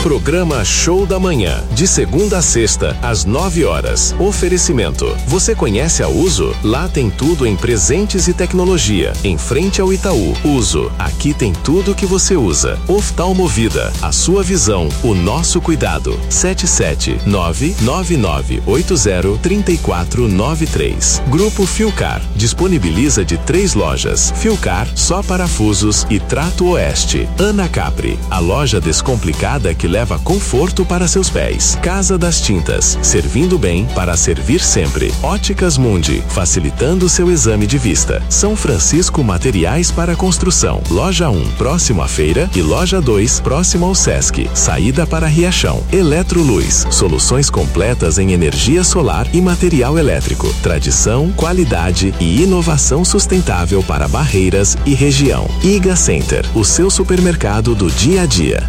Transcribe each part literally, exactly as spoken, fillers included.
Programa Show da Manhã, de segunda a sexta, às nove horas. Oferecimento. Você conhece a Uso? Lá tem tudo em presentes e tecnologia. Em frente ao Itaú. Uso. Aqui tem tudo que você usa. Oftalmovida. A sua visão, o nosso cuidado. sete sete nove nove nove oito zero três quatro nove três. Grupo Filcar. Disponibiliza de três lojas. Filcar, só parafusos e Trato Oeste. Ana Capri. A loja descomplicada que leva conforto para seus pés. Casa das Tintas, servindo bem para servir sempre. Óticas Mundi, facilitando seu exame de vista. São Francisco Materiais para Construção. Loja um, próximo à feira, e Loja dois, próximo ao Sesc. Saída para Riachão. Eletroluz, soluções completas em energia solar e material elétrico. Tradição, qualidade e inovação sustentável para Barreiras e região. Iga Center, o seu supermercado do dia a dia.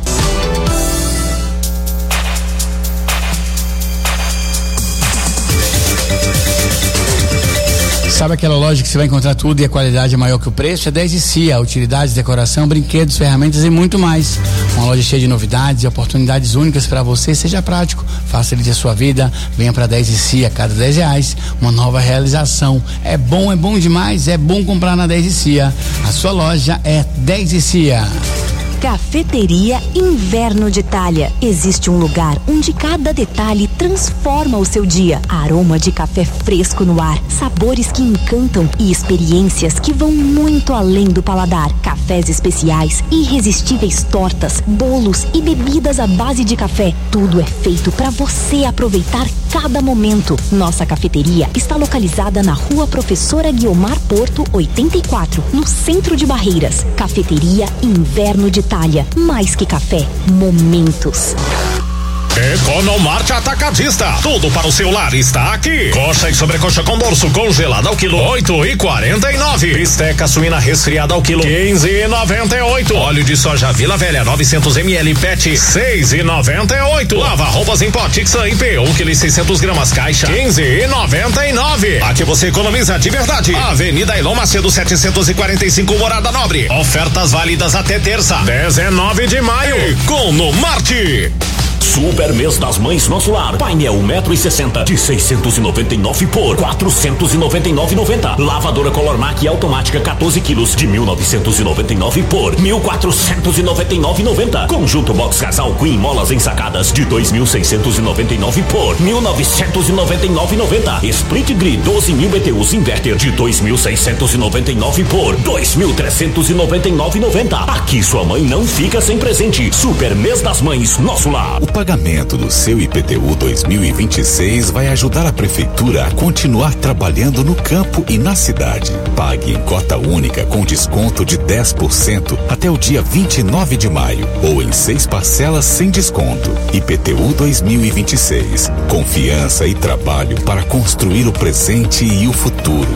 Sabe aquela loja que você vai encontrar tudo e a qualidade é maior que o preço? É dez e C I A, utilidades, decoração, brinquedos, ferramentas e muito mais. Uma loja cheia de novidades e oportunidades únicas para você. Seja prático, facilite a sua vida. Venha para dez e C I A, cada dez reais, uma nova realização. É bom, é bom demais, é bom comprar na dez e C I A. A sua loja é dez e C I A. Cafeteria Inverno de Itália. Existe um lugar onde cada detalhe transforma o seu dia. Aroma de café fresco no ar, sabores que encantam e experiências que vão muito além do paladar. Cafés especiais, irresistíveis tortas, bolos e bebidas à base de café. Tudo é feito para você aproveitar cada momento. Nossa cafeteria está localizada na Rua Professora Guiomar Porto, oitenta e quatro, no centro de Barreiras. Cafeteria Inverno de Itália. Mais que café, momentos. Economarte Atacadista. Tudo para o seu lar está aqui. Coxa e sobrecoxa com dorso congelada ao quilo oito e quarenta e nove. Bisteca suína resfriada ao quilo quinze e noventa e oito. Óleo de soja Vila Velha novecentos mililitros PET seis e noventa e oito. Lava roupas em pó Tixan I P um quilo e seiscentos gramas caixa quinze e noventa e nove. Aqui você economiza de verdade. Avenida Elon Macedo setecentos e quarenta e cinco, Morada Nobre. Ofertas válidas até terça, dezenove de maio. Economarte. Super mês das mães Nosso Lar. Painel um metro e sessenta de seiscentos e noventa e nove por quatrocentos e noventa e nove e noventa. Lavadora Colormac automática quatorze quilos de mil novecentos e noventa e nove por mil quatrocentos e noventa e nove e noventa. Conjunto Box Casal Queen molas ensacadas de dois mil seiscentos e noventa e nove por mil novecentos e noventa e nove e noventa. Split Grid doze mil B T Us Inverter de dois mil seiscentos e noventa e nove por dois mil trezentos e noventa e nove e noventa. Aqui sua mãe não fica sem presente. Super mês das mães Nosso Lar. O pagamento do seu I P T U dois mil e vinte e seis vai ajudar a prefeitura a continuar trabalhando no campo e na cidade. Pague em cota única com desconto de dez por cento até o dia vinte e nove de maio ou em seis parcelas sem desconto. I P T U dois mil e vinte e seis. Confiança e trabalho para construir o presente e o futuro.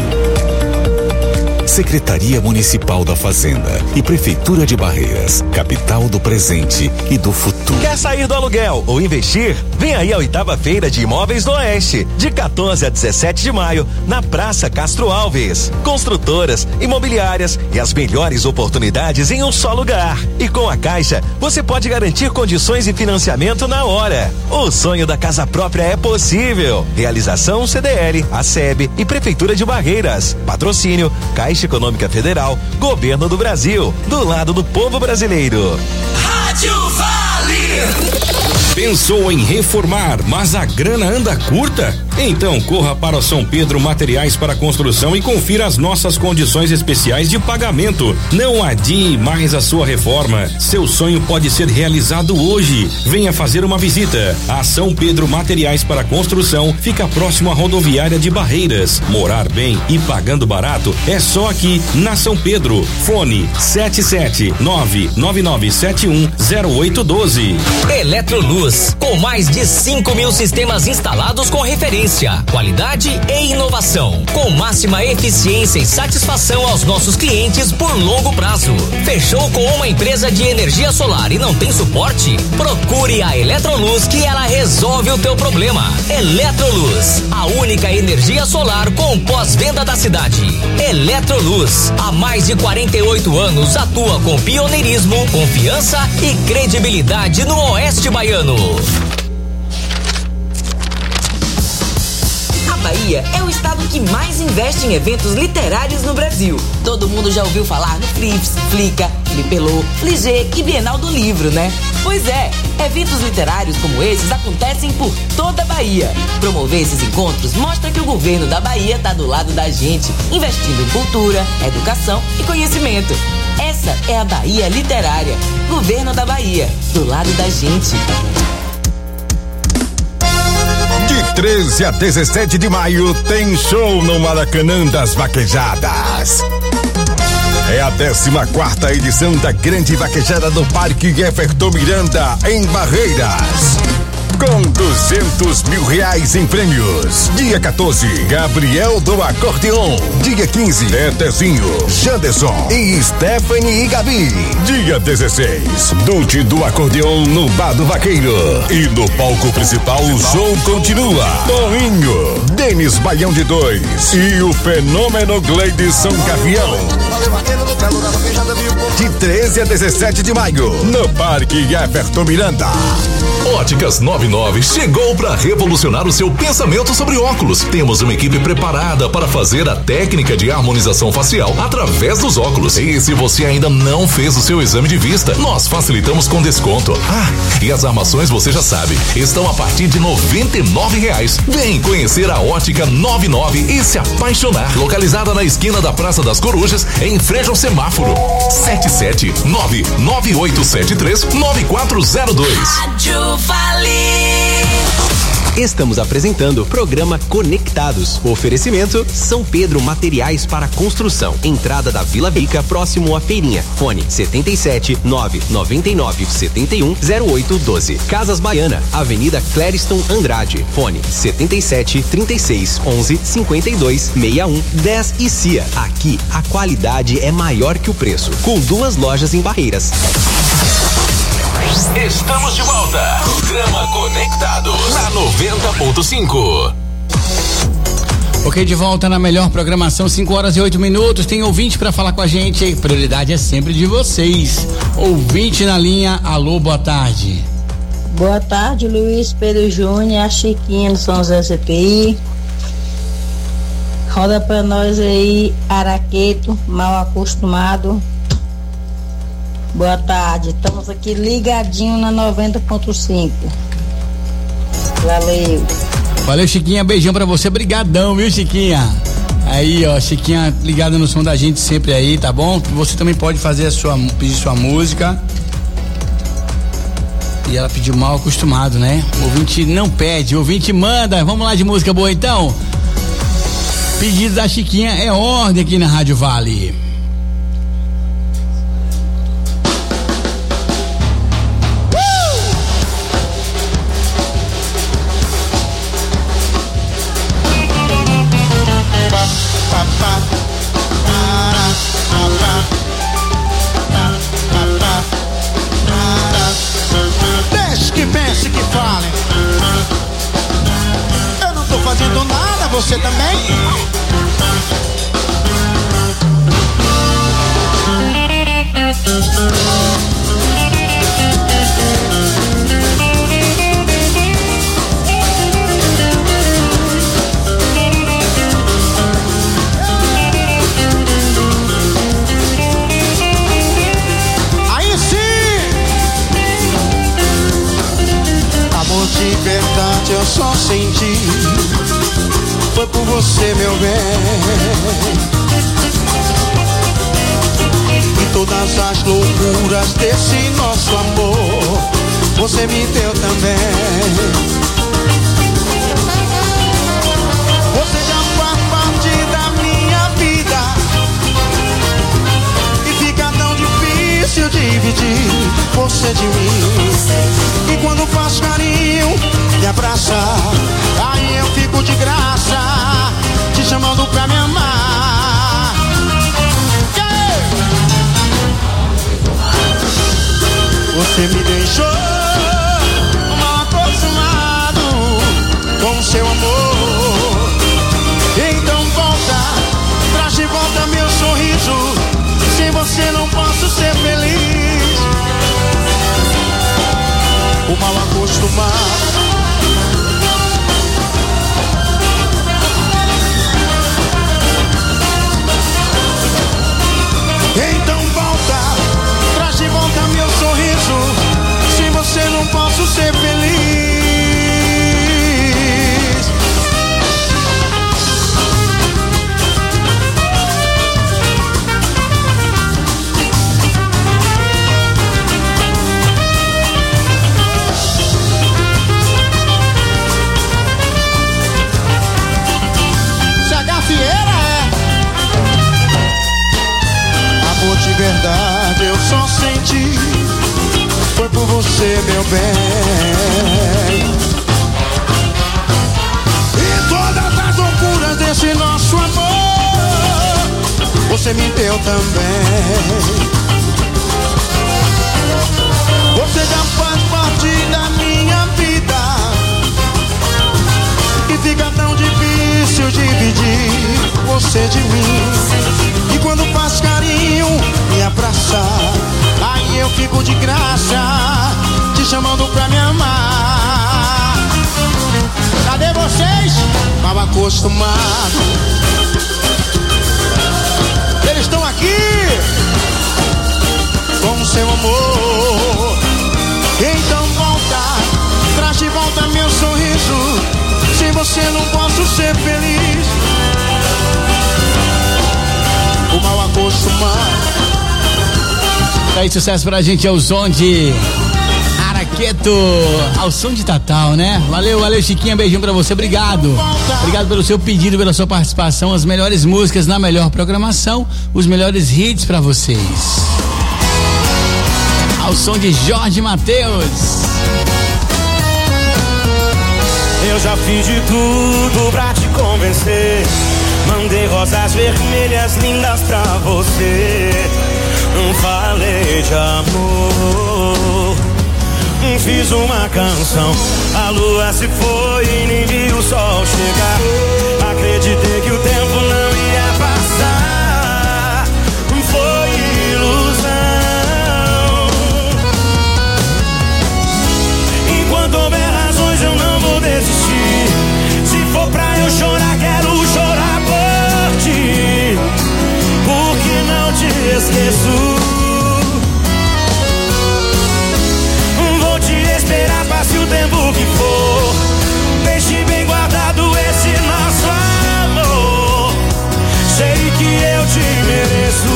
Secretaria Municipal da Fazenda e Prefeitura de Barreiras, capital do presente e do futuro. Quer sair do aluguel ou investir? Vem aí a oitava Feira de Imóveis do Oeste, de quatorze a dezessete de maio, na Praça Castro Alves. Construtoras, imobiliárias e as melhores oportunidades em um só lugar. E com a Caixa, você pode garantir condições de financiamento na hora. O sonho da casa própria é possível. Realização C D L, A S E B e Prefeitura de Barreiras. Patrocínio Caixa Econômica Federal, Governo do Brasil, do lado do povo brasileiro. Rádio Vale. Pensou em reformar, mas a grana anda curta? Então corra para o São Pedro Materiais para Construção e confira as nossas condições especiais de pagamento. Não adie mais a sua reforma. Seu sonho pode ser realizado hoje. Venha fazer uma visita. A São Pedro Materiais para Construção fica próximo à rodoviária de Barreiras. Morar bem e pagando barato é só aqui na São Pedro. Fone sete sete nove nove nove sete um zero oito um dois. Eletroluz, com mais de cinco mil sistemas instalados com referência excelência, qualidade e inovação, com máxima eficiência e satisfação aos nossos clientes por longo prazo. Fechou com uma empresa de energia solar e não tem suporte? Procure a Eletroluz que ela resolve o teu problema. Eletroluz, a única energia solar com pós-venda da cidade. Eletroluz, há mais de quarenta e oito anos atua com pioneirismo, confiança e credibilidade no Oeste Baiano. A Bahia é o estado que mais investe em eventos literários no Brasil. Todo mundo já ouviu falar no Flips, Flica, Flipelô, Fligê e Bienal do Livro, né? Pois é, eventos literários como esses acontecem por toda a Bahia. Promover esses encontros mostra que o governo da Bahia está do lado da gente, investindo em cultura, educação e conhecimento. Essa é a Bahia Literária. Governo da Bahia, do lado da gente. De treze a dezessete de maio tem show no Maracanã das Vaquejadas. É a décima quarta edição da Grande Vaquejada do Parque Everton Miranda, em Barreiras. Com duzentos mil reais em prêmios. Dia quatorze, Gabriel do Acordeon. Dia quinze, Tetezinho, Janderson e Stephanie e Gabi. Dia dezesseis, Dute do Acordeon no Bar do Vaqueiro. E no palco principal o show continua. Toninho, Denis Baião de Dois e o fenômeno Gleidson Gavião. De treze a dezessete de maio, no Parque Everton Miranda. Óticas noventa e nove chegou para revolucionar o seu pensamento sobre óculos. Temos uma equipe preparada para fazer a técnica de harmonização facial através dos óculos. E se você ainda não fez o seu exame de vista, nós facilitamos com desconto. Ah, e as armações você já sabe, estão a partir de noventa e nove reais. Vem conhecer a Ótica noventa e nove e se apaixonar. Localizada na esquina da Praça das Corujas, em frente ao semáforo. sete sete nove nove oito sete três nove quatro zero dois. Rádio Vale. Estamos apresentando o programa Conectados. Oferecimento São Pedro Materiais para Construção. Entrada da Vila Bica, próximo à Feirinha. Fone setenta e sete nove nove nove setenta e um zero oito doze. Casas Baiana, Avenida Clériston Andrade. Fone setenta e sete trinta e seis onze cinquenta e dois sessenta e um dez e C I A. Aqui a qualidade é maior que o preço. Com duas lojas em Barreiras. Estamos de volta. Programa Conectados na noventa ponto cinco. Ok, de volta na melhor programação, cinco horas e oito minutos. Tem ouvinte pra falar com a gente. A prioridade é sempre de vocês. Ouvinte na linha, alô, boa tarde. Boa tarde, Luiz Pedro Júnior, a Chiquinha do São José C P I. Roda pra nós aí, Araqueto, mal acostumado. Boa tarde, estamos aqui ligadinho na noventa ponto cinco. Valeu. Valeu, Chiquinha, beijão pra você, brigadão, viu, Chiquinha? Aí, ó, Chiquinha ligada no som da gente sempre aí, tá bom? Você também pode fazer a sua, pedir sua música. E ela pediu mal acostumado, né? O ouvinte não pede, o ouvinte manda. Vamos lá de música boa então? Pedido da Chiquinha é ordem aqui na Rádio Vale. Deixe que pense, que falem. Eu não tô fazendo nada, você também? De verdade eu só senti, foi por você, meu bem. E todas as loucuras desse nosso amor você me deu também. Você já faz parte da minha vida e fica tão difícil dividir você de mim. E quando faço carinho, me abraça, aí eu fico de graça, te chamando pra me amar. Yeah! Você me deixou mal acostumado com o seu amor. Então volta, traz de volta meu sorriso. Sem você não posso ser feliz. O mal acostumado. Então volta, traz de volta meu sorriso. Sem você não posso ser feliz. Se a gafieira é amor de verdade, eu só senti foi por você, meu bem. E todas as loucuras desse nosso amor você me deu também. Você já faz parte da minha vida e fica tão difícil dividir você de mim. E quando faz carinho, me abraçar, aí eu fico de graça, te chamando pra me amar. Cadê vocês? Mal acostumado. Eles estão aqui com o seu amor. Então volta, traz de volta meu sorriso. Sem você não posso ser feliz. O mal acostumado. Aí, sucesso pra gente é o som de Araqueto, ao som de Tatal, né? Valeu, valeu, Chiquinha, beijinho pra você, obrigado. Obrigado pelo seu pedido, pela sua participação, as melhores músicas na melhor programação, os melhores hits pra vocês. Ao som de Jorge Mateus. Eu já fiz de tudo pra te convencer. Mandei rosas vermelhas lindas pra você. Não falei de amor. Fiz uma canção, a lua se foi e nem vi o sol chegar. Acreditei que o tempo não ia passar. Foi ilusão. Enquanto houver razões eu não vou desistir. Se for pra eu chorar, quero chorar por ti. Porque não te esqueço. Vou te esperar, passe o tempo que for. Deixe bem guardado esse nosso amor. Sei que eu te mereço.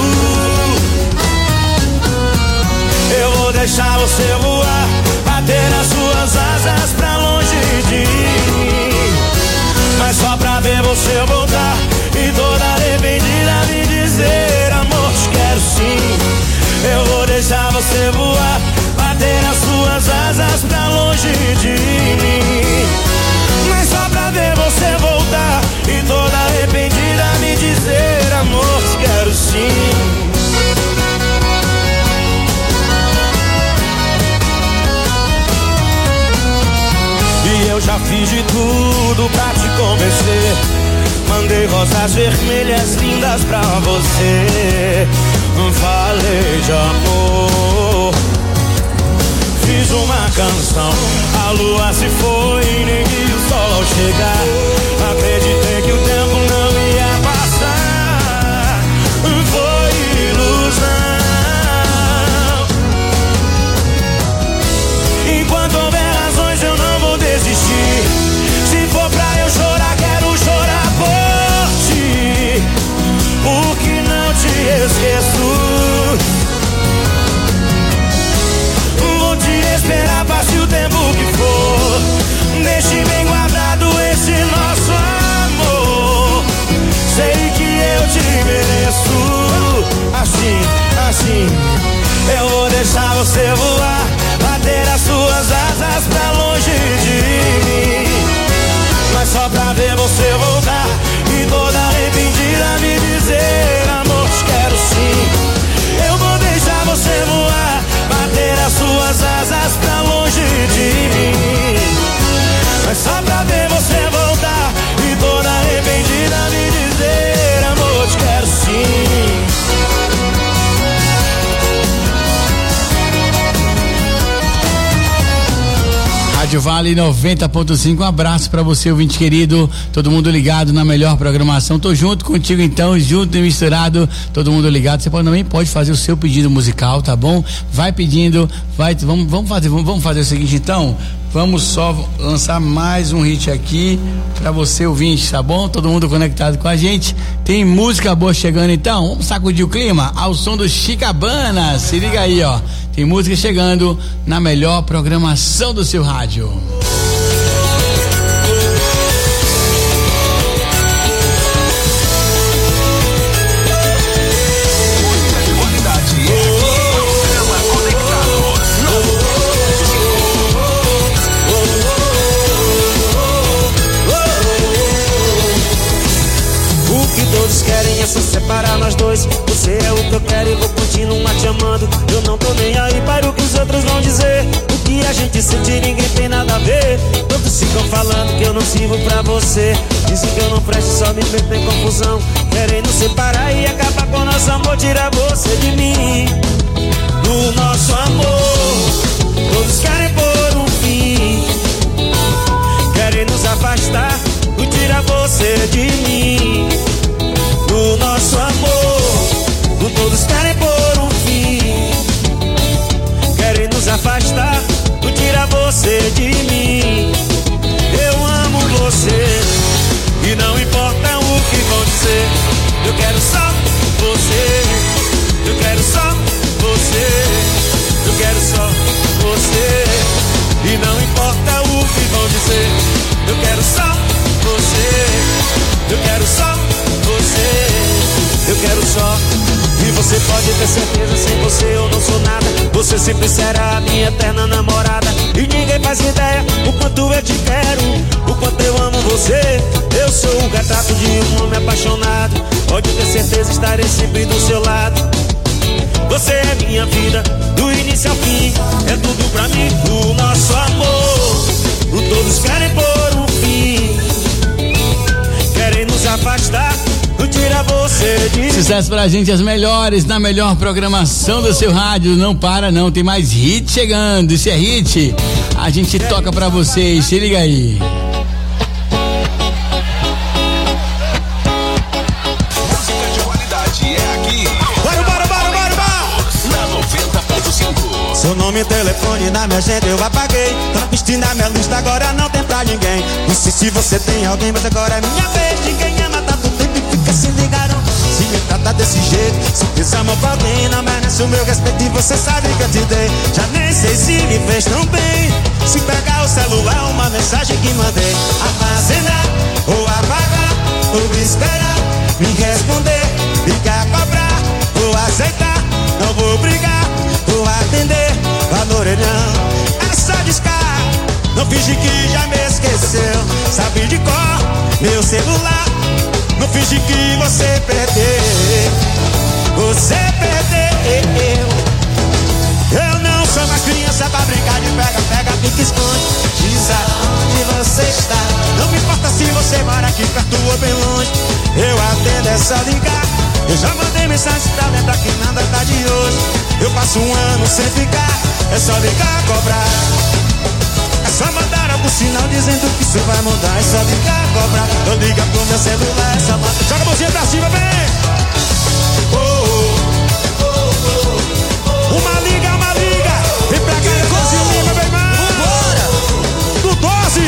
Eu vou deixar você voar, bater nas suas asas pra longe de mim. Mas só pra ver você voltar e toda arrependida me dizer: amor, te quero sim. Eu vou deixar você voar, bater nas suas asas pra longe de mim. Mas só pra ver você voltar e toda arrependida me dizer: amor, te quero sim. E eu já fiz de tudo pra te convencer. Mandei rosas vermelhas lindas pra você. Falei de amor. Fiz uma canção, a lua se foi e nem vi o sol chegar. Acreditei que o tempo não ia passar. Foi ilusão. Enquanto houver razões eu não vou desistir. Se for pra eu chorar, quero chorar por ti. Porque não te esqueço. Vou te esperar, passe o tempo que for. Deixe bem guardado esse nome. Rádio Vale noventa ponto cinco, um abraço pra você, ouvinte querido, todo mundo ligado na melhor programação. Tô junto contigo então, junto e misturado, todo mundo ligado. Você pode, também pode fazer o seu pedido musical, tá bom? Vai pedindo, vai, vamos, vamos fazer, vamos, vamos fazer o seguinte então. Vamos só lançar mais um hit aqui pra você ouvinte, tá bom? Todo mundo conectado com a gente. Tem música boa chegando então. Vamos sacudir o clima ao som do Chicabana. Se liga aí, ó. Tem música chegando na melhor programação do seu rádio. É só separar nós dois. Você é o que eu quero e vou continuar te amando. Eu não tô nem aí para o que os outros vão dizer. O que a gente sente ninguém tem nada a ver. Todos ficam falando que eu não sirvo pra você. Dizem que eu não presto, só me meto em confusão. Querem nos separar e acabar com nosso amor. Tirar você de mim, do nosso amor. Todos querem pôr um fim. Querem nos afastar, e tirar você de mim, do nosso amor. Todos querem pôr um fim. Querem nos afastar, e tirar você de mim. Eu amo você e não importa o que vão dizer. Eu quero só você. Eu quero só você. Eu quero só você. E não importa o que vão dizer. Eu quero só você. Eu quero só você. Eu quero só. E você pode ter certeza, sem você eu não sou nada. Você sempre será a minha eterna namorada. E ninguém faz ideia o quanto eu te quero, o quanto eu amo você. Eu sou o retrato de um homem apaixonado. Pode ter certeza, estarei sempre do seu lado. Você é minha vida, do início ao fim. É tudo pra mim, o nosso amor. Todos querem pôr um fim. Querem nos afastar, tira você de... Sucesso pra gente, as melhores na melhor programação do seu rádio. Não para não, tem mais hit chegando. Se é hit, a gente toca pra vocês. Se liga aí. Música de qualidade é aqui. Bora, bora, bora, bora, bora. Na noventa ponto cinco. Seu nome e telefone na minha agenda eu apaguei. Tá vestindo na minha lista, agora não tem pra ninguém. Não sei se você tem alguém, mas agora é minha vez. Ninguém ama, tá tudo tempo e fica se ligaram. Se me trata desse jeito, se fiz amor pra alguém, não merece o meu respeito e você sabe que eu te dei. Já nem sei se me fez tão bem. Se pegar o celular, uma mensagem que mandei, armazenar ou apagar, ou esperar, me responder, ligar, cobrar, vou aceitar, não vou brigar, vou atender, vai no orelhão, é só discar, não finge que já me esqueceu, sabe de cor, meu celular, não finge que você perdeu, você perdeu. Eu não sou mais criança pra brincar de pega, pega, pica, esconde. Diz aonde você está. Não me importa se você mora aqui perto ou bem longe. Eu atendo, é só ligar. Eu já mandei mensagem pra lembrar que nada tá de hoje. Eu passo um ano sem ficar. É só ligar, cobrar. É só mandar algum sinal dizendo que isso vai mudar. É só ligar, cobrar. Eu ligo pro meu celular, é só mandar. Joga a mãozinha pra cima, vem! Oh, oh, oh, oh. Uma liga, uma liga. Vem pra cá, Brasil Lima, meu irmão. Vambora. Do doze.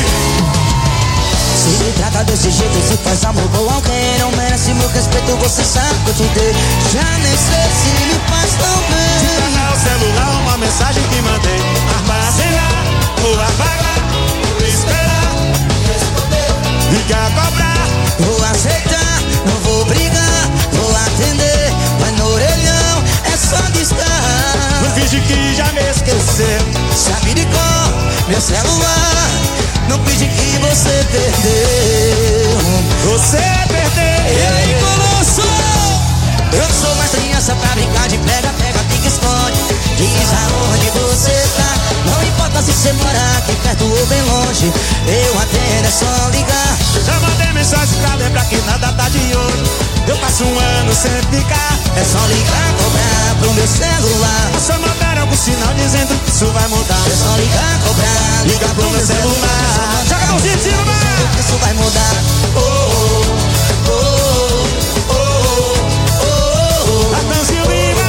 Se me trata desse jeito, se faz amor com alguém, não merece meu respeito, você sabe que eu te dei. Já nem sei se me faz tão bem. Se pegar o celular, uma mensagem que mandei, armazenar ou apagar, vou esperar, responder, ligar, cobrar, vou aceitar, não vou brigar, vou atender, vai no orelhão, é só discar. Não finge que já me esqueceu, sabe de cor, meu celular, não finge que você perdeu. Você perdeu. E aí, Colosso? Eu sou mais criança pra brincar de pega, pega, pica, esconde. Diz aonde você tá. Não importa se você mora aqui perto ou bem longe. Eu atendo, é só ligar. Já mandei mensagem pra lembrar que nada tá de hoje. Eu passo um ano sem ficar. É só ligar, cobrar pro meu celular. Só mandar algum sinal dizendo que isso vai mudar. É só ligar, cobrar, ligar pro meu celular. Joga a mãozinha em cima, que isso vai mudar. Oh, oh, oh, oh, oh, oh, oh. Atenção, viva.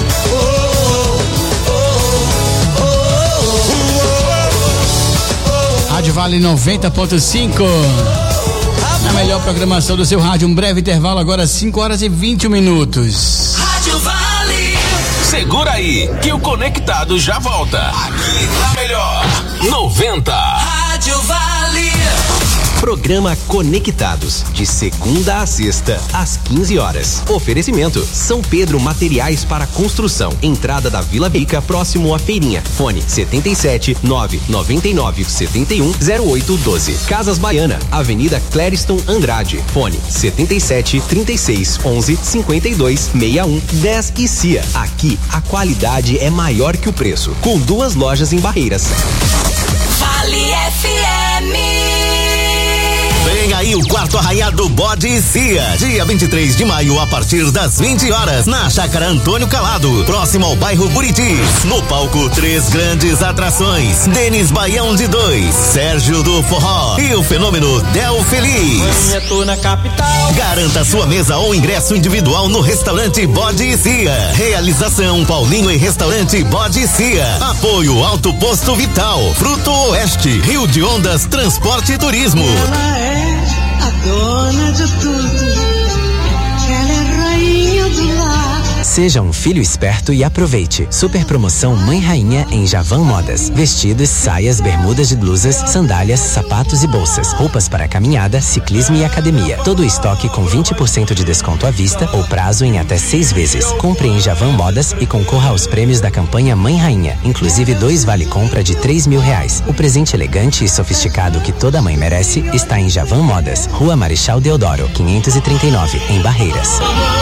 Rádio Vale noventa ponto cinco. Na melhor programação do seu rádio, um breve intervalo agora, cinco horas e vinte minutos. Rádio Vale. Segura aí, que o Conectado já volta. Aqui na melhor noventa. Rádio Vale. Programa Conectados, de segunda a sexta, às quinze horas. Oferecimento: São Pedro Materiais para Construção. Entrada da Vila Rica, próximo à Feirinha. Fone setenta e sete, nove nove nove, setenta e um, zero oito doze. Casas Baiana, Avenida Clériston Andrade. Fone setenta e sete, trinta e seis, onze, cinquenta e dois, sessenta e um, dez e C I A. Aqui, a qualidade é maior que o preço. Com duas lojas em Barreiras. Vale F M. Vem aí o quarto arraiado Bode Cia, dia vinte e três de maio, a partir das vinte horas, na Chácara Antônio Calado, próximo ao bairro Buritis. No palco, três grandes atrações: Denis Baião de Dois, Sérgio do Forró e o fenômeno Del Feliz. Eu tô na capital. Garanta sua mesa ou ingresso individual no restaurante Bode Cia. Realização Paulinho e Restaurante Bode Cia. Apoio Alto Posto Vital, Fruto Oeste, Rio de Ondas Transporte e Turismo. Ela é a dona de tudo, ela é rainha do lar. Seja um filho esperto e aproveite. Super promoção Mãe Rainha em Javan Modas. Vestidos, saias, bermudas de blusas, sandálias, sapatos e bolsas. Roupas para caminhada, ciclismo e academia. Todo o estoque com vinte por cento de desconto à vista ou prazo em até seis vezes. Compre em Javan Modas e concorra aos prêmios da campanha Mãe Rainha. Inclusive dois vale-compra de três mil reais. O presente elegante e sofisticado que toda mãe merece está em Javan Modas. Rua Marechal Deodoro, quinhentos e trinta e nove, em Barreiras.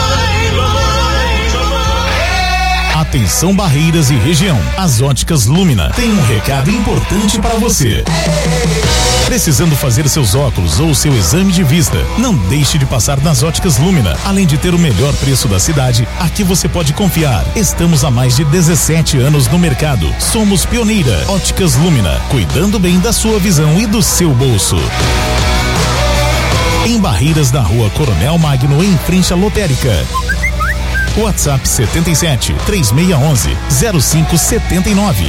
Atenção Barreiras e região. As Óticas Lumina tem um recado importante para você. Precisando fazer seus óculos ou seu exame de vista? Não deixe de passar nas Óticas Lumina. Além de ter o melhor preço da cidade, aqui você pode confiar. Estamos há mais de dezessete anos no mercado. Somos pioneira. Óticas Lumina, cuidando bem da sua visão e do seu bolso. Em Barreiras, na Rua Coronel Magno, em frente à lotérica. WhatsApp setenta e sete, três seis um um, zero cinco sete nove.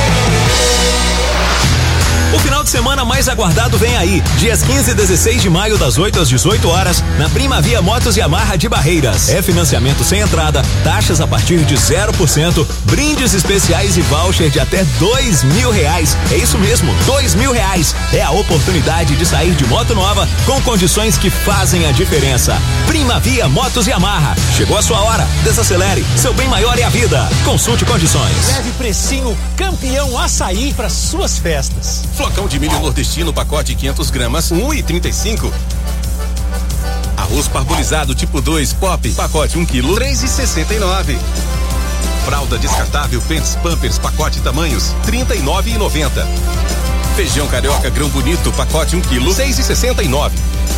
O final de semana mais aguardado vem aí, dias quinze e dezesseis de maio, das oito às dezoito horas, na Primavia Motos Yamaha de Barreiras. É financiamento sem entrada, taxas a partir de zero por cento, brindes especiais e voucher de até dois mil reais. É isso mesmo, dois mil reais. É a oportunidade de sair de moto nova com condições que fazem a diferença. Primavia Motos Yamaha. Chegou a sua hora. Desacelere. Seu bem maior é a vida. Consulte condições. Leve precinho campeão açaí para suas festas. Flocão de milho nordestino, pacote quinhentas gramas, um e trinta e cinco. Arroz parbolizado tipo dois, pop, pacote um quilo, três e sessenta e nove. Fralda descartável Pants Pampers, pacote tamanhos, trinta e nove e noventa. Feijão carioca grão bonito, pacote um quilo, seis e sessenta e nove.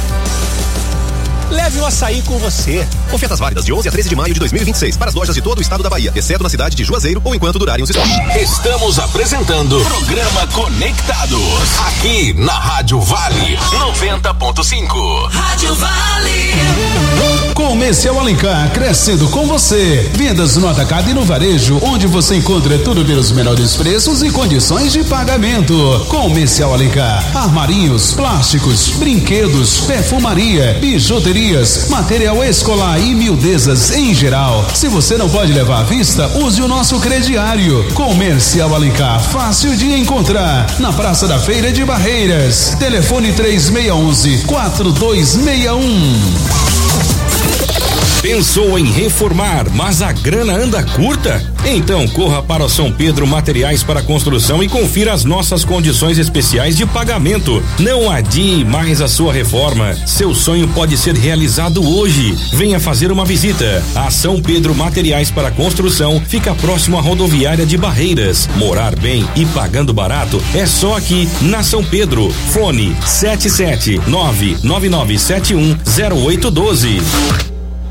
Leve o açaí com você. Ofertas válidas de onze a treze de maio de dois mil e vinte e seis para as lojas de todo o estado da Bahia, exceto na cidade de Juazeiro ou enquanto durarem os estoques. Estamos apresentando o programa Conectados, aqui na Rádio Vale noventa ponto cinco. Rádio Vale. Comercial Alencar, crescendo com você. Vendas no atacado e no varejo, onde você encontra tudo pelos menores preços e condições de pagamento. Comercial Alencar, armarinhos, plásticos, brinquedos, perfumaria, bijuterias, material escolar e miudezas em geral. Se você não pode levar à vista, use o nosso crediário. Comercial Alencar, fácil de encontrar, na Praça da Feira de Barreiras. Telefone três seis um um, quatro dois seis um. Pensou em reformar, mas a grana anda curta? Então corra para São Pedro Materiais para Construção e confira as nossas condições especiais de pagamento. Não adie mais a sua reforma. Seu sonho pode ser realizado hoje. Venha fazer uma visita. A São Pedro Materiais para Construção fica próximo à rodoviária de Barreiras. Morar bem e pagando barato é só aqui na São Pedro. Fone sete sete nove nove nove sete um zero oito um dois.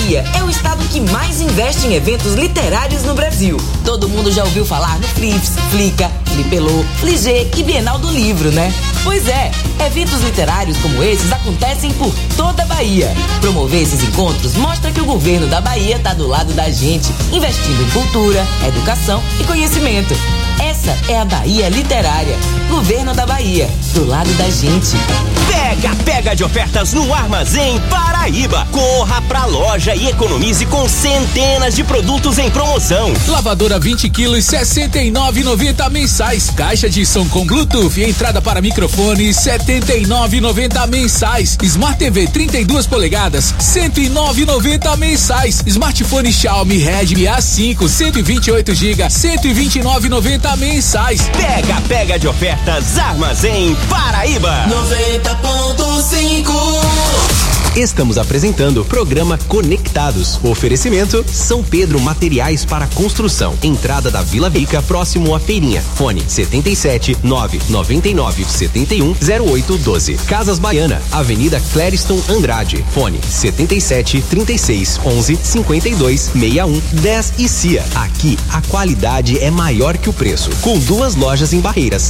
Bahia é o estado que mais investe em eventos literários no Brasil. Todo mundo já ouviu falar no Flips, Flica, Flipelô, Fligê e Bienal do Livro, né? Pois é, eventos literários como esses acontecem por toda a Bahia. Promover esses encontros mostra que o governo da Bahia está do lado da gente, investindo em cultura, educação e conhecimento. Essa é a Bahia Literária. Governo da Bahia, do lado da gente. Pega, pega de ofertas no Armazém Paraíba. Corra pra loja e economize com centenas de produtos em promoção. Lavadora vinte quilos, sessenta e nove reais e noventa centavos mensais. Caixa de som com Bluetooth e entrada para microfone, setenta e nove reais e noventa centavos mensais. Smart T V trinta e duas polegadas, cento e nove reais e noventa centavos mensais. Smartphone Xiaomi Redmi A cinco, cento e vinte e oito gigas, cento e vinte e nove reais e noventa centavos mensais. Pega, pega de ofertas Armazém Paraíba. noventa ponto cinco. Estamos apresentando o programa Conectados. Oferecimento São Pedro Materiais para Construção. Entrada da Vila Vica, próximo à Feirinha. Fone setenta e sete, nove noventa e nove, setenta e um, zero oito doze. Casas Baiana, Avenida Clériston Andrade. Fone setenta e sete, trinta e seis, onze, cinquenta e dois, sessenta e um, dez e C I A. Aqui a qualidade é maior que o preço. Com duas lojas em Barreiras.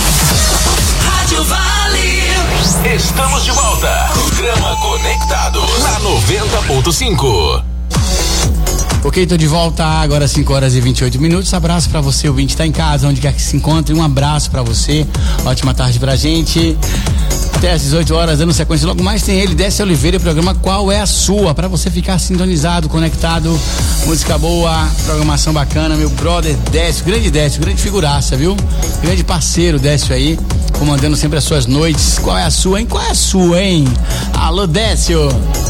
Rádio Vale. Estamos de volta. Programa Conectados na noventa ponto cinco. Ok, tô de volta agora às cinco horas e vinte e oito minutos. Abraço pra você, o ouvinte tá em casa, onde quer que se encontre. Um abraço pra você. Ótima tarde pra gente. Até às dezoito horas, dando sequência. Logo mais tem ele, Décio Oliveira, o programa Qual é a Sua? Pra você ficar sintonizado, conectado. Música boa, programação bacana. Meu brother Décio, grande Décio, grande figuraça, viu? Grande parceiro Décio aí, comandando sempre as suas noites. Qual é a sua, hein? Qual é a sua, hein? Alô, Décio!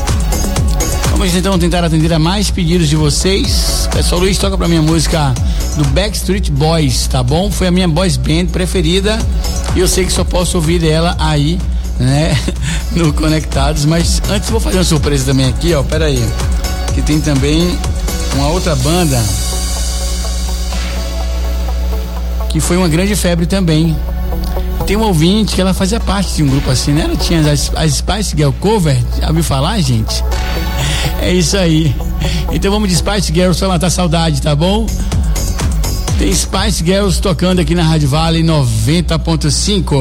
Vamos então tentar atender a mais pedidos de vocês. Pessoal, Luiz, toca pra minha música do Backstreet Boys, tá bom? Foi a minha boys band preferida e eu sei que só posso ouvir ela aí, né? No Conectados, mas antes vou fazer uma surpresa também aqui, ó, pera aí, que tem também uma outra banda que foi uma grande febre também. Tem um ouvinte que ela fazia parte de um grupo assim, né? Ela tinha as, as Spice Girl Cover, já ouviu falar, gente? É isso aí. Então vamos de Spice Girls pra matar saudade, tá bom? Tem Spice Girls tocando aqui na Rádio Vale noventa ponto cinco.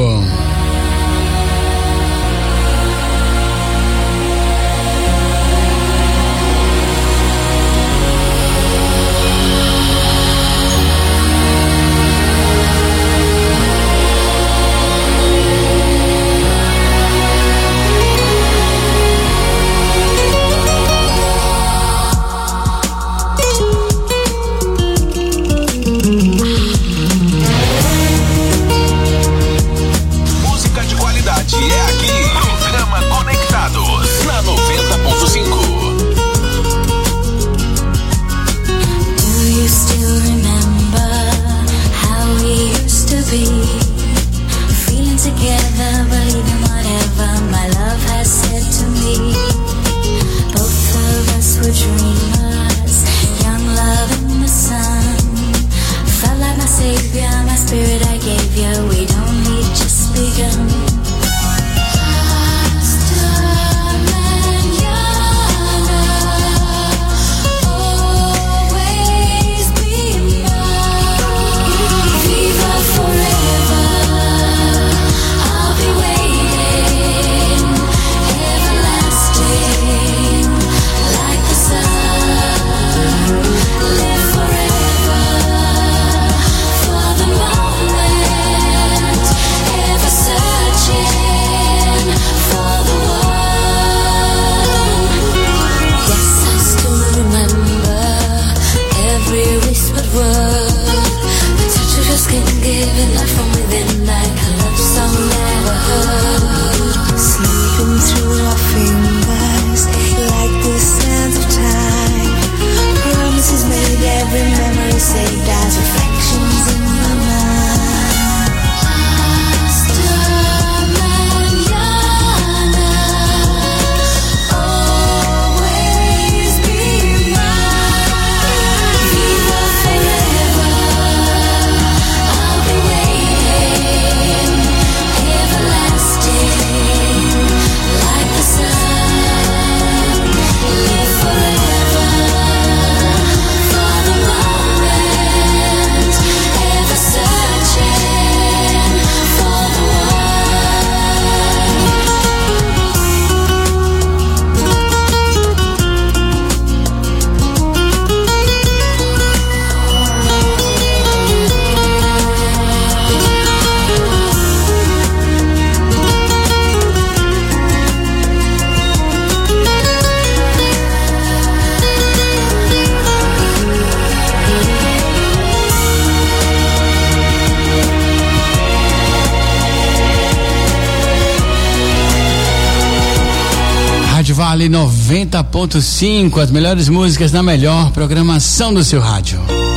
Rádio Vale noventa ponto cinco, as melhores músicas na melhor programação do seu rádio.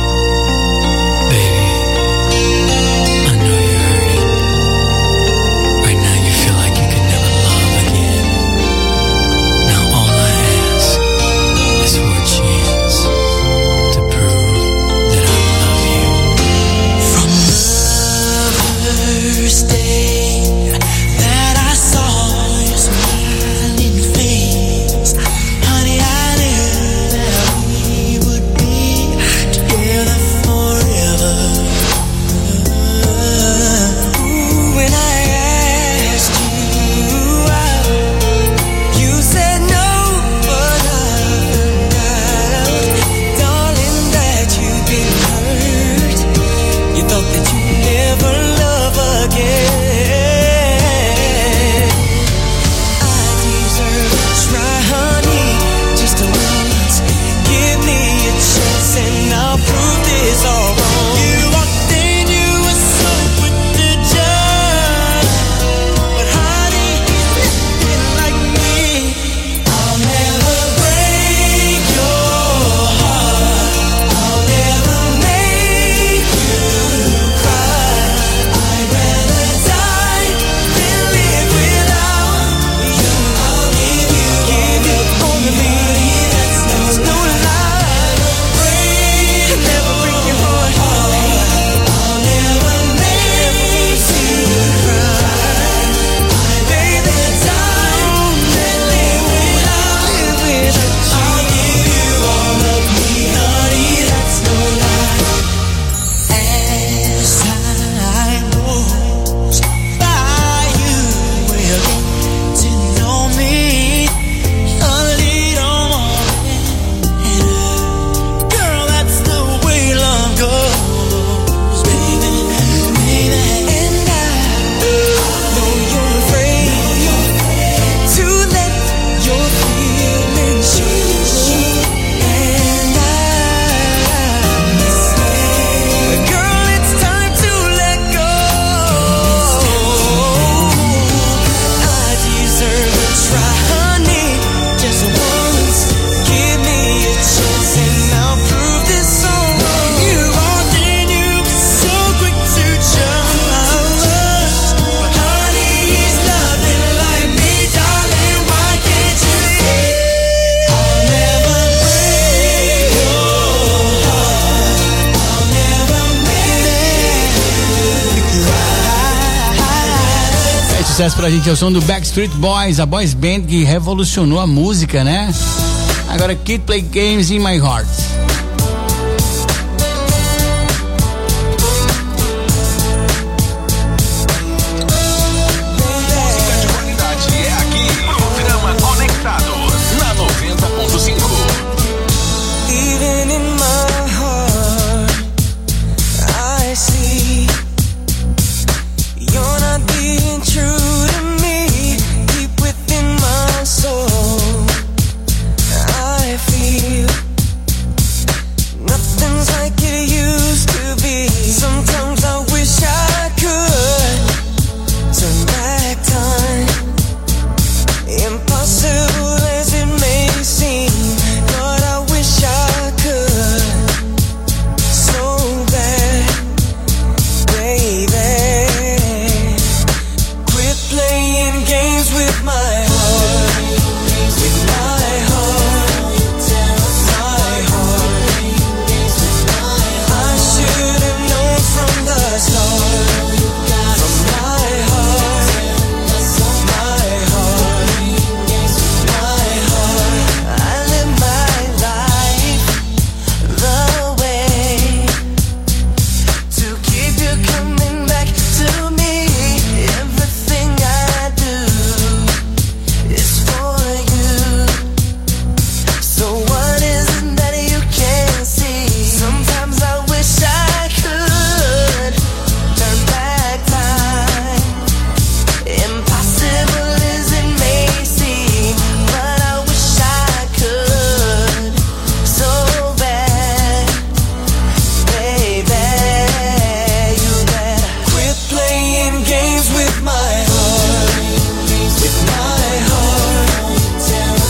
Sucesso pra gente é o som do Backstreet Boys, a boys band que revolucionou a música, né? Agora Kid Play Games in My Heart. Música de qualidade é aqui. Programa Conectados na noventa ponto cinco. Even in my heart, I see you're not being true. With my heart, with my heart,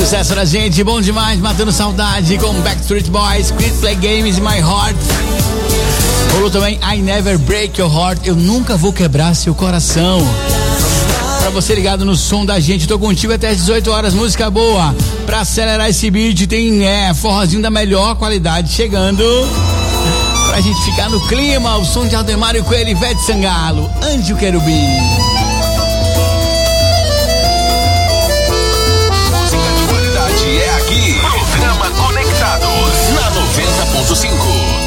Sucesso pra gente, bom demais, matando saudade com Backstreet Boys, Quit Play Games in My Heart. Rolou também I Never Break Your Heart, eu nunca vou quebrar seu coração. Pra você ligado no som da gente, tô contigo até as dezoito horas, música boa. Pra acelerar esse beat tem é, forrozinho da melhor qualidade chegando. Pra gente ficar no clima, o som de Aldemário Coelho e Ivete Sangalo, Anjo Querubim. É aqui, programa Conectados na noventa ponto cinco.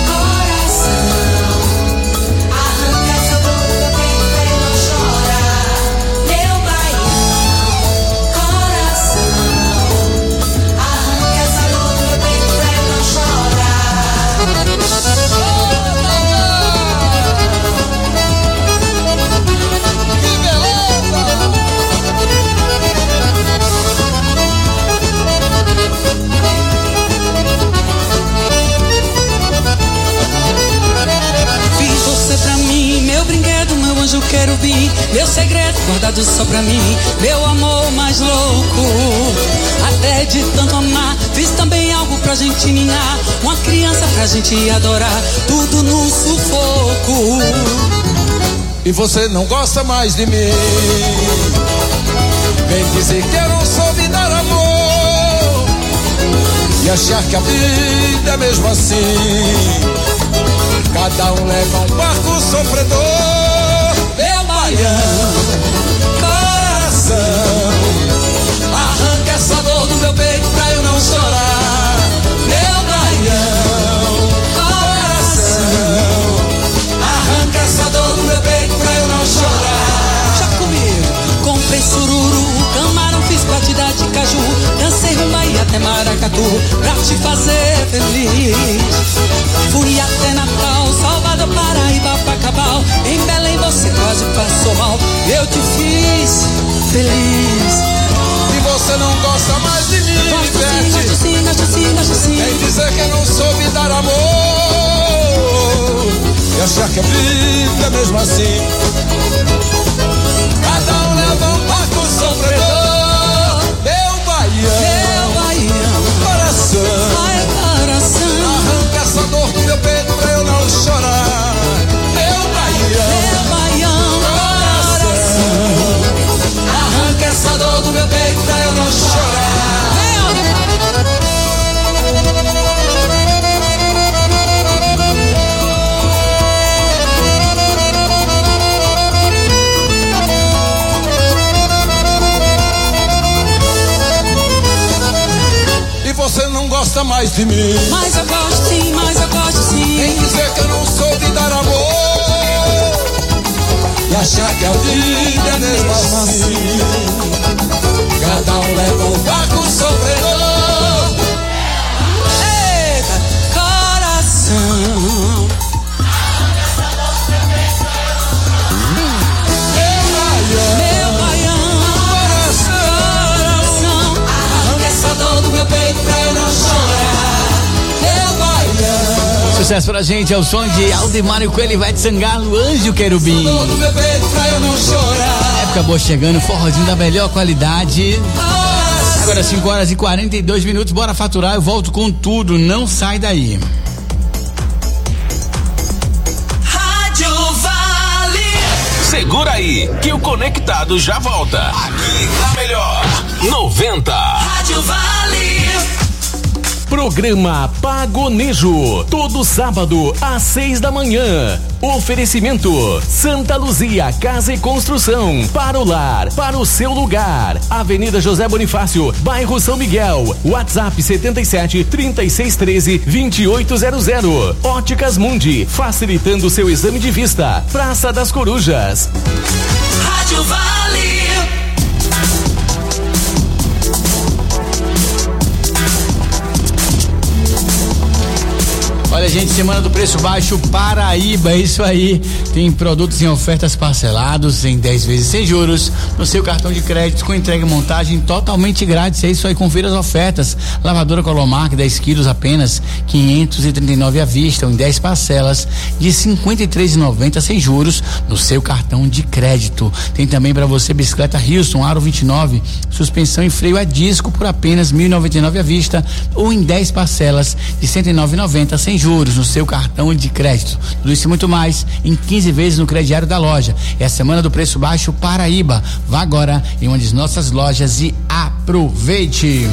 Eu quero vir, meu segredo guardado só pra mim, meu amor mais louco. Até de tanto amar, fiz também algo pra gente ninar, uma criança pra gente adorar, tudo no sufoco. E você não gosta mais de mim, vem dizer que eu não soube dar amor, e achar que a vida é mesmo assim, cada um leva um barco sofredor. Meu baião, coração, arranca essa dor do meu peito pra eu não chorar. Meu baião, coração, arranca essa dor do meu peito pra eu não chorar. Já comigo, comprei sururu, camarão, fiz batida de caju, dancei rumba e até maracatu, pra te fazer feliz. Fui até Natal, Salvador, Paraíba, Pacabal, em Belém você quase passou mal, eu te fiz feliz. E você não gosta mais de mim, gosto sim, gosto sim, gosto sim, gosto sim. Vem dizer que eu não soube dar amor, e achar que a vida é mesmo assim, cada um leva um barco sofredor. Meu baião, meu baião, coração, ai coração, arranca essa dor do meu peito pra eu não chorar. Meu baião, meu baião, coração, arranca essa dor do meu peito pra eu não chorar. E você não gosta mais de mim, mas eu gosto sim, mas eu gosto sim. Vem dizer que eu não soube dar amor, e achar que a vida é mesmo assim, cada um leva um barco sofredor. Eita, coração, meu baião, coração, arranca essa dor do meu peito pra eu não chorar. Meu baião, sucesso pra gente, é o som de Aldemário Coelho e Ivete Sangalo, Anjo Querubim. dor do meu peito pra eu não chorar. Época boa chegando, forrozinho da melhor qualidade. Agora cinco horas e quarenta e dois minutos, bora faturar, eu volto com tudo, não sai daí. Rádio Vale. Segura aí, que o Conectado já volta. Aqui na melhor noventa. Rádio Vale. Programa Pagonejo, todo sábado às seis da manhã. Oferecimento Santa Luzia Casa e Construção, para o lar, para o seu lugar. Avenida José Bonifácio, bairro São Miguel. WhatsApp setenta e sete, trinta e seis, treze, vinte e oito zero zero. Óticas Mundi, facilitando seu exame de vista. Praça das Corujas. Rádio Vale. Olha Olha, gente, semana do preço baixo Paraíba, é isso aí. Tem produtos em ofertas parcelados em dez vezes sem juros no seu cartão de crédito com entrega e montagem totalmente grátis. É isso aí, confira as ofertas. Lavadora Colomark, dez quilos apenas quinhentos e trinta e nove à vista, ou em dez parcelas de cinquenta e três reais e noventa centavos sem juros no seu cartão de crédito. Tem também para você bicicleta Houston Aro vinte e nove, suspensão e freio a disco por apenas mil e noventa e nove à vista, ou em dez parcelas de cento e nove reais e noventa centavos sem juros no seu cartão de crédito. Tudo isso e muito mais em quinze vezes no crediário da loja. É a semana do preço baixo Paraíba. Vá agora em uma de nossas lojas e aproveite.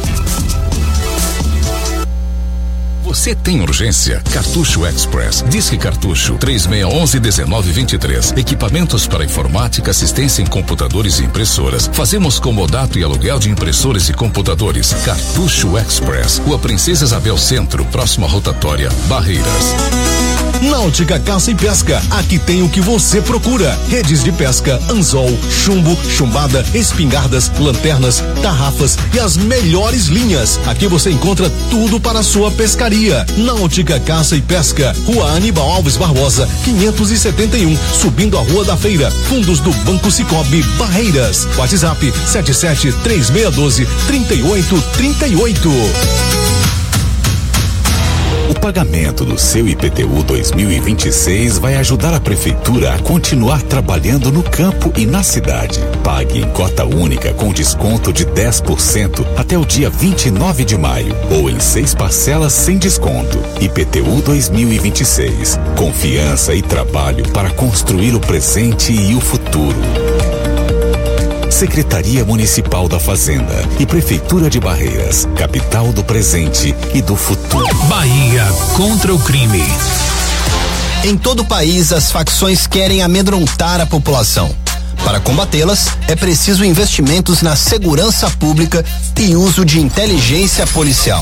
Você tem urgência? Cartucho Express. Disque Cartucho três seis um um, um nove dois três. Equipamentos para informática, assistência em computadores e impressoras. Fazemos comodato e aluguel de impressores e computadores. Cartucho Express. Rua Princesa Isabel Centro, próxima rotatória, Barreiras. Náutica Caça e Pesca. Aqui tem o que você procura: redes de pesca, anzol, chumbo, chumbada, espingardas, lanternas, tarrafas e as melhores linhas. Aqui você encontra tudo para a sua pescaria. Náutica Caça e Pesca, Rua Aníbal Alves Barbosa, quinhentos e setenta e um, subindo a Rua da Feira, fundos do Banco Cicobi, Barreiras. WhatsApp sete sete três seis um dois, três oito três oito. O pagamento do seu I P T U dois mil e vinte e seis vai ajudar a prefeitura a continuar trabalhando no campo e na cidade. Pague em cota única com desconto de dez por cento até o dia vinte e nove de maio, ou em seis parcelas sem desconto. I P T U dois mil e vinte e seis. Confiança e trabalho para construir o presente e o futuro. Secretaria Municipal da Fazenda e Prefeitura de Barreiras, capital do presente e do futuro. Bahia contra o crime. Em todo o país, as facções querem amedrontar a população. Para combatê-las, é preciso investimentos na segurança pública e uso de inteligência policial.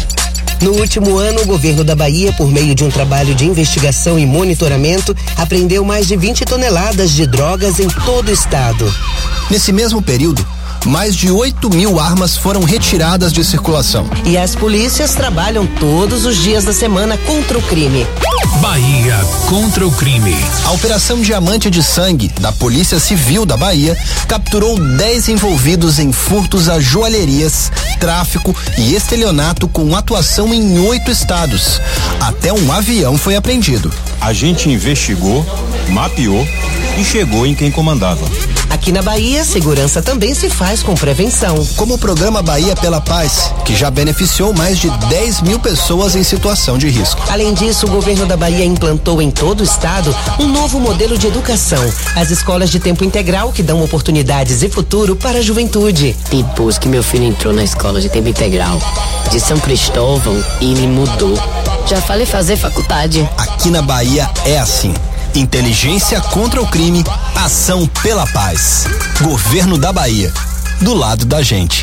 No último ano, o governo da Bahia, por meio de um trabalho de investigação e monitoramento, apreendeu mais de vinte toneladas de drogas em todo o estado. Nesse mesmo período, mais de oito mil armas foram retiradas de circulação. E as polícias trabalham todos os dias da semana contra o crime. Bahia contra o crime. A Operação Diamante de Sangue, da Polícia Civil da Bahia, capturou dez envolvidos em furtos a joalherias, tráfico e estelionato com atuação em oito estados. Até um avião foi apreendido. A gente investigou, mapeou e chegou em quem comandava. Aqui na Bahia, segurança também se faz com prevenção. Como o programa Bahia pela Paz, que já beneficiou mais de dez mil pessoas em situação de risco. Além disso, o governo da Bahia implantou em todo o estado um novo modelo de educação. As escolas de tempo integral que dão oportunidades e futuro para a juventude. Depois que meu filho entrou na escola de tempo integral de São Cristóvão, ele mudou. Já falei fazer faculdade. Aqui na Bahia é assim. Inteligência contra o crime, ação pela paz. Governo da Bahia, do lado da gente.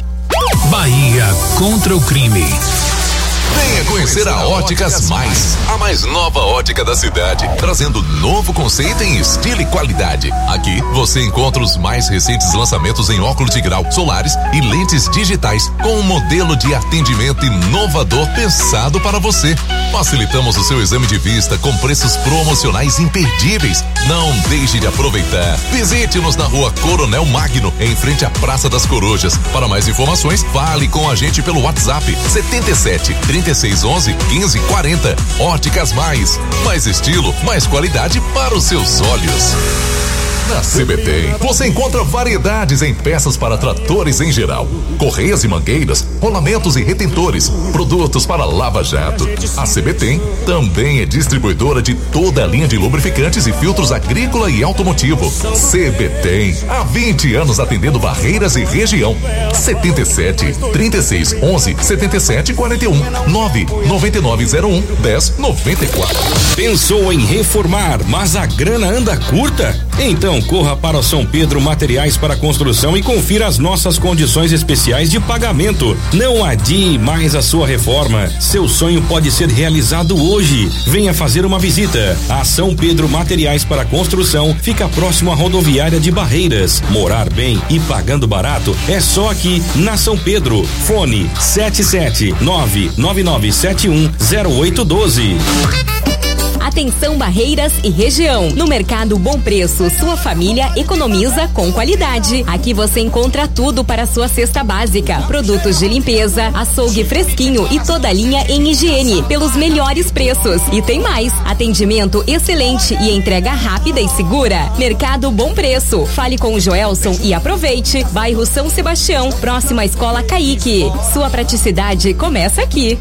Bahia contra o crime. Venha conhecer a Óticas Mais, a mais nova ótica da cidade, trazendo novo conceito em estilo e qualidade. Aqui você encontra os mais recentes lançamentos em óculos de grau, solares e lentes digitais, com um modelo de atendimento inovador pensado para você. Facilitamos o seu exame de vista com preços promocionais imperdíveis. Não deixe de aproveitar. Visite-nos na Rua Coronel Magno, em frente à Praça das Corujas. Para mais informações, fale com a gente pelo WhatsApp setenta e sete, trinta e seis, onze, quinze, quarenta. Óticas Mais. Mais estilo, mais qualidade para os seus olhos. Na C B T você encontra variedades em peças para tratores em geral, correias e mangueiras, rolamentos e retentores, produtos para lava-jato. A C B T também é distribuidora de toda a linha de lubrificantes e filtros agrícola e automotivo. C B T, há vinte anos atendendo Barreiras e região. setenta e sete, trinta e seis, onze, setenta e sete, quarenta e um, nove nove nove zero um, dez noventa e quatro. Pensou em reformar, mas a grana anda curta? Então corra para o São Pedro Materiais para Construção e confira as nossas condições especiais de pagamento. Não adie mais a sua reforma. Seu sonho pode ser realizado hoje. Venha fazer uma visita. A São Pedro Materiais para Construção fica próximo à rodoviária de Barreiras. Morar bem e pagando barato é só aqui na São Pedro. Fone sete sete nove nove nove sete um zero oito um dois. Atenção Barreiras e região. No Mercado Bom Preço, sua família economiza com qualidade. Aqui você encontra tudo para sua cesta básica. Produtos de limpeza, açougue fresquinho e toda a linha em higiene pelos melhores preços. E tem mais, atendimento excelente e entrega rápida e segura. Mercado Bom Preço. Fale com o Joelson e aproveite. Bairro São Sebastião, próxima à Escola Caique. Sua praticidade começa aqui.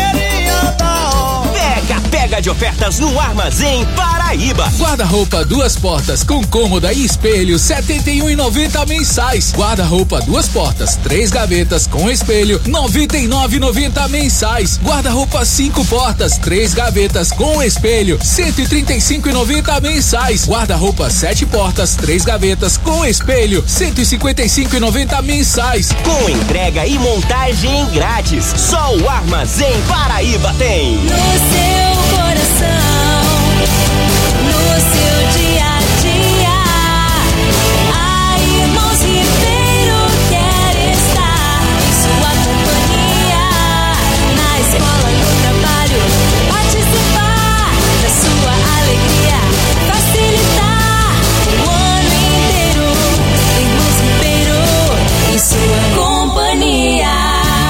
Pega, pega de ofertas no Armazém Paraíba. Guarda-roupa duas portas com cômoda e espelho, setenta e um reais e noventa centavos mensais. Guarda-roupa duas portas, três gavetas com espelho, noventa e nove reais e noventa centavos mensais. Guarda-roupa cinco portas, três gavetas com espelho, cento e trinta e cinco reais e noventa centavos mensais. Guarda-roupa sete portas, três gavetas com espelho, cento e cinquenta e cinco reais e noventa centavos mensais. Com entrega e montagem grátis. Só o Armazém Paraíba tem. No seu coração, no seu dia a dia, a Irmãos Ribeiro quer estar em sua companhia. Na escola, no trabalho, participar da sua alegria, facilitar o ano inteiro. Irmãos Ribeiro em sua companhia.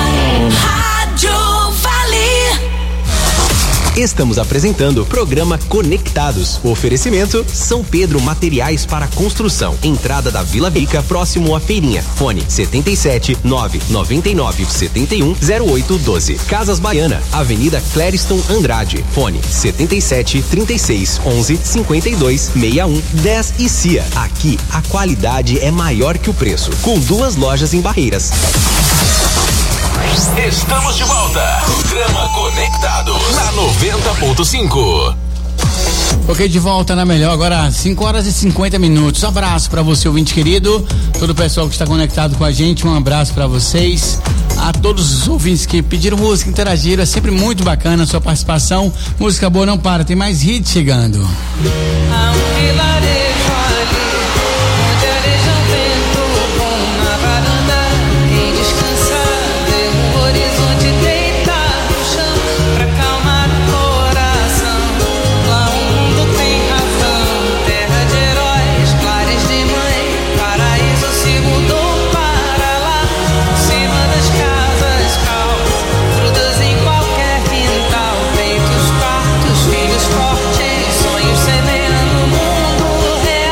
Estamos apresentando o programa Conectados. Oferecimento São Pedro Materiais para Construção. Entrada da Vila Rica, próximo à Feirinha. Fone setenta e sete nove noventa e nove setenta e um zero oito doze. Casas Baiana, Avenida Clériston Andrade. Fone setenta e sete trinta e seis onze cinquenta e dois sessenta e um dez e C I A. Aqui a qualidade é maior que o preço. Com duas lojas em Barreiras. Estamos de volta. Programa Conectados na noventa ponto cinco. Ok, de volta na melhor, agora cinco horas e cinquenta minutos. Um abraço pra você, ouvinte querido, todo o pessoal que está conectado com a gente, um abraço pra vocês, a todos os ouvintes que pediram música, interagiram, é sempre muito bacana a sua participação. Música boa não para, tem mais hit chegando. Há um vilarejo ali, onde areja o vento bom na varanda. Quem descansa vê um horizonte deitado no chão pra acalmar o coração. Lá o mundo tem razão, terra de heróis, lares de mãe, paraíso se mudou para lá. Em cima das casas cal, frutas em qualquer quintal, feitos partos, filhos fortes, sonhos semeando o mundo real.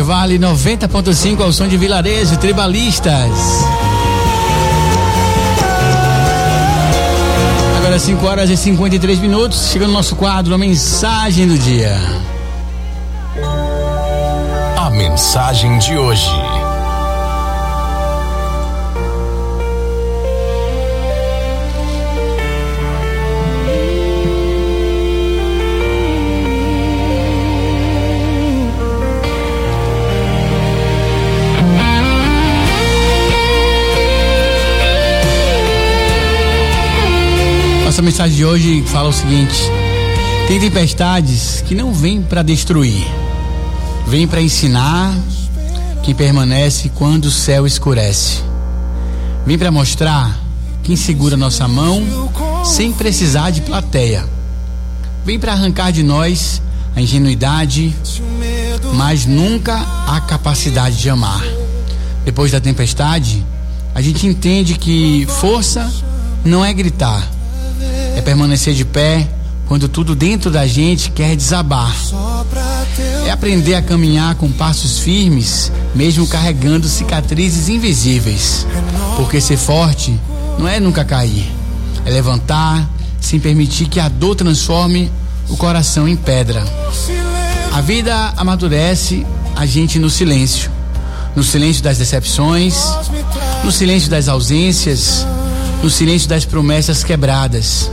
Vale noventa ponto cinco ao som de Vilarejo, Tribalistas. Agora cinco horas e cinquenta e três minutos, chegando no nosso quadro, a mensagem do dia. A mensagem de hoje. Nossa mensagem de hoje fala o seguinte: tem tempestades que não vêm para destruir, vêm para ensinar quem permanece quando o céu escurece. Vem para mostrar quem segura nossa mão sem precisar de plateia. Vem para arrancar de nós a ingenuidade, mas nunca a capacidade de amar. Depois da tempestade, a gente entende que força não é gritar, é permanecer de pé quando tudo dentro da gente quer desabar. É aprender a caminhar com passos firmes, mesmo carregando cicatrizes invisíveis. Porque ser forte não é nunca cair, é levantar sem permitir que a dor transforme o coração em pedra. A vida amadurece a gente no silêncio, no silêncio das decepções, no silêncio das ausências, no silêncio das promessas quebradas.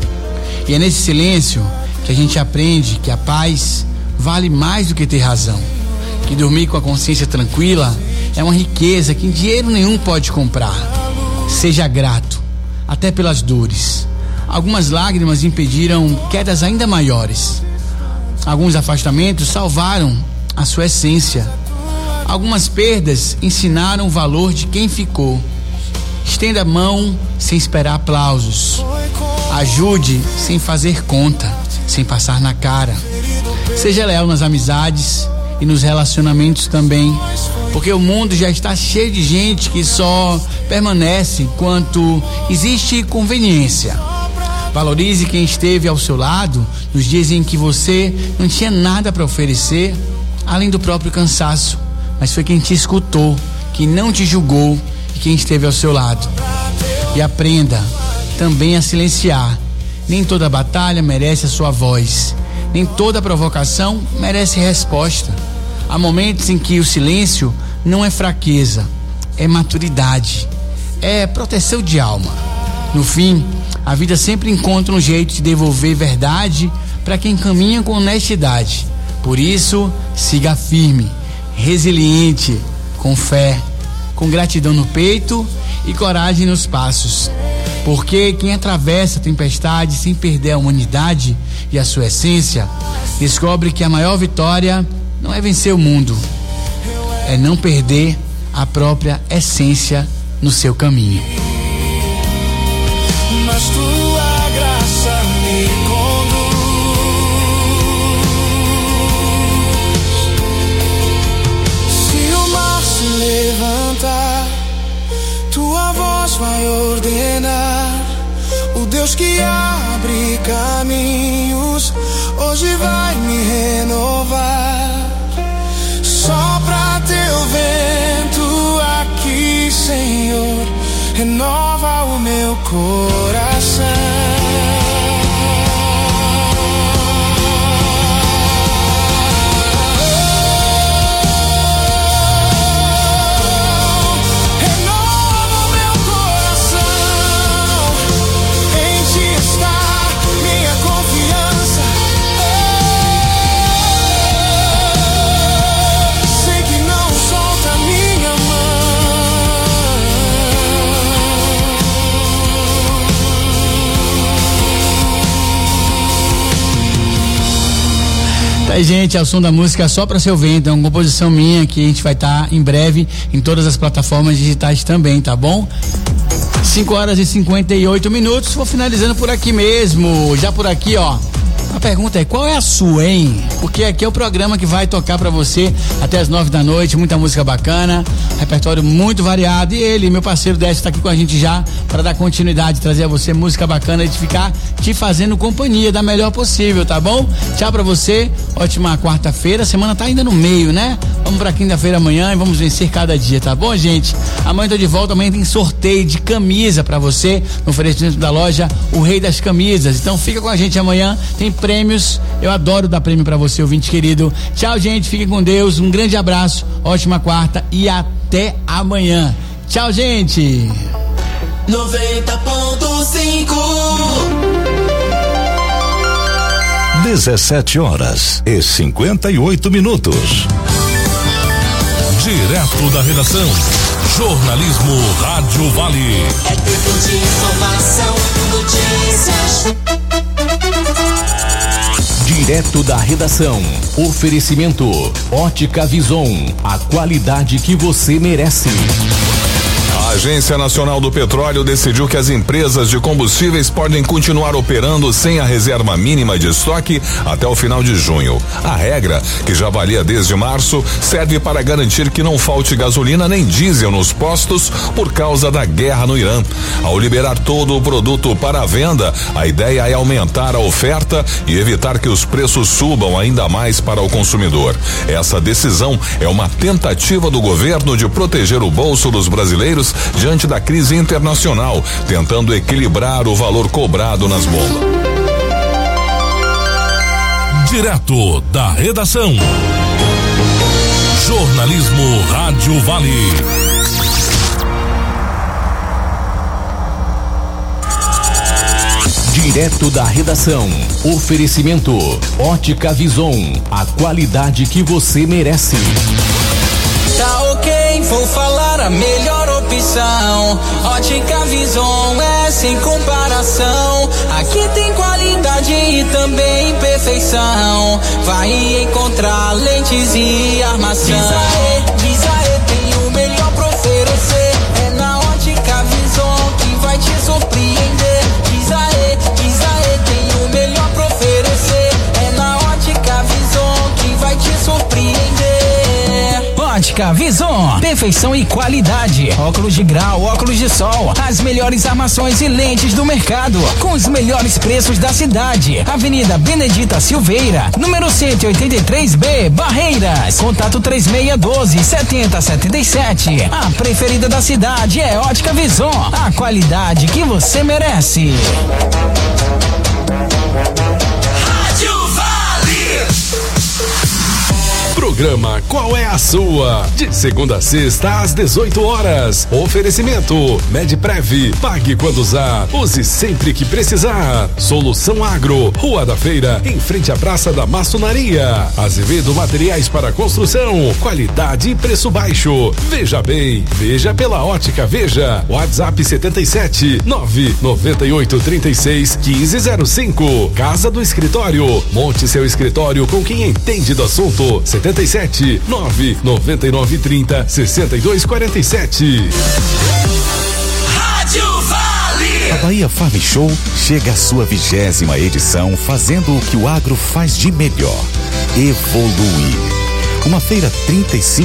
E é nesse silêncio que a gente aprende que a paz vale mais do que ter razão, que dormir com a consciência tranquila é uma riqueza que dinheiro nenhum pode comprar. Seja grato, até pelas dores. Algumas lágrimas impediram quedas ainda maiores. Alguns afastamentos salvaram a sua essência. Algumas perdas ensinaram o valor de quem ficou. Estenda a mão sem esperar aplausos. Ajude sem fazer conta, sem passar na cara. Seja leal nas amizades e nos relacionamentos também, porque o mundo já está cheio de gente que só permanece enquanto existe conveniência. Valorize quem esteve ao seu lado nos dias em que você não tinha nada para oferecer, além do próprio cansaço, mas foi quem te escutou, que não te julgou e quem esteve ao seu lado. E aprenda também a silenciar. Nem toda batalha merece a sua voz, nem toda provocação merece resposta. Há momentos em que o silêncio não é fraqueza, é maturidade, é proteção de alma. No fim, a vida sempre encontra um jeito de devolver verdade para quem caminha com honestidade. Por isso, siga firme, resiliente, com fé, com gratidão no peito e coragem nos passos. Porque quem atravessa a tempestade sem perder a humanidade e a sua essência, descobre que a maior vitória não é vencer o mundo, é não perder a própria essência no seu caminho. Mas tua graça me conduz. Se o mar se levantar, tua voz vai ordenar. O Deus que abre caminhos hoje vai me renovar. Sopra teu vento aqui, Senhor, renova o meu coração. Aí, gente, é o som da música Só Pra Seu Vento, é uma composição minha que a gente vai estar tá em breve em todas as plataformas digitais também, tá bom? cinco horas e cinquenta e oito minutos, vou finalizando por aqui mesmo, já por aqui, ó. A pergunta é, qual é a sua, hein? Porque aqui é o programa que vai tocar pra você até as nove da noite, muita música bacana, repertório muito variado, e ele, meu parceiro Décio, tá aqui com a gente já para dar continuidade, trazer a você música bacana e de ficar te fazendo companhia da melhor possível, tá bom? Tchau pra você, ótima quarta-feira, a semana tá ainda no meio, né? Vamos pra quinta-feira amanhã e vamos vencer cada dia, tá bom, gente? Amanhã eu tô de volta, amanhã tem sorteio de camisa pra você no oferecimento da loja O Rei das Camisas. Então fica com a gente amanhã, tem prêmios. Eu adoro dar prêmio pra você, ouvinte querido. Tchau, gente, fiquem com Deus. Um grande abraço, ótima quarta e até amanhã. Tchau, gente. noventa ponto cinco dezessete horas e cinquenta e oito minutos. Direto da redação, jornalismo Rádio Vale. É tempo de informação, notícias. Direto da redação, oferecimento Ótica Vison, a qualidade que você merece. A Agência Nacional do Petróleo decidiu que as empresas de combustíveis podem continuar operando sem a reserva mínima de estoque até o final de junho. A regra, que já valia desde março, serve para garantir que não falte gasolina nem diesel nos postos por causa da guerra no Irã. Ao liberar todo o produto para a venda, a ideia é aumentar a oferta e evitar que os preços subam ainda mais para o consumidor. Essa decisão é uma tentativa do governo de proteger o bolso dos brasileiros diante da crise internacional, tentando equilibrar o valor cobrado nas bombas. Direto da redação, jornalismo Rádio Vale. Direto da redação, oferecimento Ótica Vison, a qualidade que você merece. Tá ok, vou falar a melhor opção. Ótica Vison é sem comparação. Aqui tem qualidade e também perfeição. Vai encontrar lentes e armação. Diz aê, diz aê, tem o melhor pra oferecer. É na Ótica Vison que vai te surpreender. Diz aê, diz aê, tem o melhor pra oferecer. É na Ótica Vison que vai te surpreender. Ótica Vison, perfeição e qualidade. Óculos de grau, óculos de sol, as melhores armações e lentes do mercado, com os melhores preços da cidade. Avenida Benedita Silveira, número cento e oitenta e três B, Barreiras. Contato três seis um dois, sete zero sete sete. A preferida da cidade é Ótica Vison, a qualidade que você merece. Rádio Vale. Programa Qual é a Sua? De segunda a sexta às dezoito horas. Oferecimento Medprev. Pague quando usar. Use sempre que precisar. Solução Agro. Rua da Feira, em frente à Praça da Maçonaria. Azevedo Materiais para Construção. Qualidade e preço baixo. Veja bem. Veja pela Ótica Veja. WhatsApp setenta e sete, nove nove oito, trinta e seis, quinze zero cinco. Casa do Escritório. Monte seu escritório com quem entende do assunto. setenta e sete, nove nove nove, trinta, sessenta e dois, quarenta e sete. Rádio Vale. A Bahia Farm Show chega à sua vigésima edição, fazendo o que o agro faz de melhor: evoluir. Uma feira trinta e cinco